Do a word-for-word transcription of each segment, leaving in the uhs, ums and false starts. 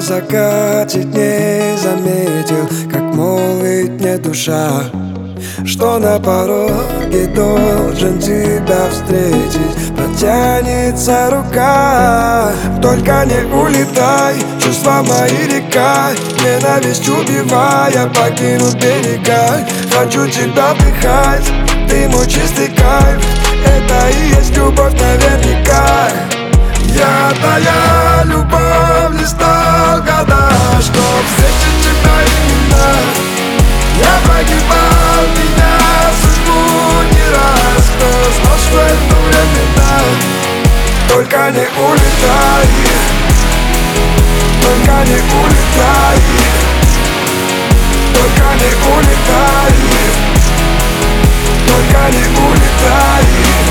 закате дней заметил, как молвит мне душа, что на пороге должен тебя встретить. Протянется рука, только не улетай. Чувства мои река, ненависть убивая, покинут берега. Хочу тебя вдыхать, ты мой чистый кайф. Это и есть любовь наверняка. Я твоя любовь, не стал года, чтоб встретить тебя именно. Я погибал, меня судьбу не раз. Кто знал, что это временно? Только не улетай, только не улетай, только не улетай, только не улетай.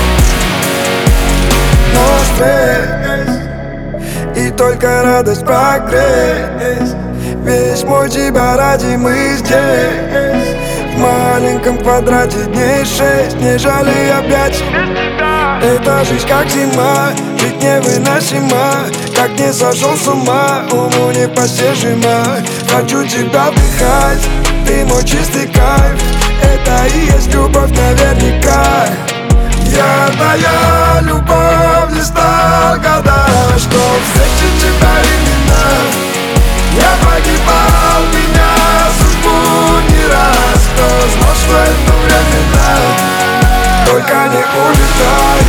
Но стресс и только радость прогресс. Весь мой тебя ради мы здесь. В маленьком квадрате дней шесть. Не жалей объятий. Эта жизнь как зима, ведь невыносима. Как не сошел с ума, уму непостижима. Хочу тебя вдыхать, ты мой чистый кайф. Это и есть любовь наверняка. Я твоя любовь, не стал года, чтоб встретить тебя именно. Я погибал, меня судьбу не раз. Кто знал, что это временно? Только не улетай,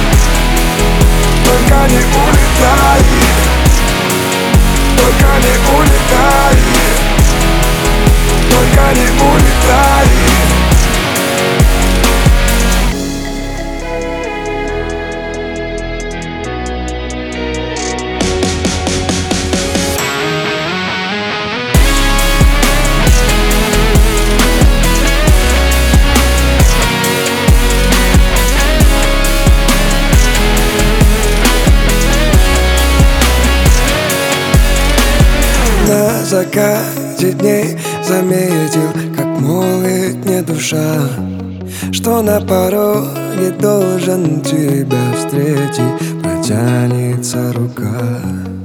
только не улетай, только не улетай, только не улетай. На закате дней заметил, как молит мне душа, что на пороге должен тебя встретить. Протянется рука.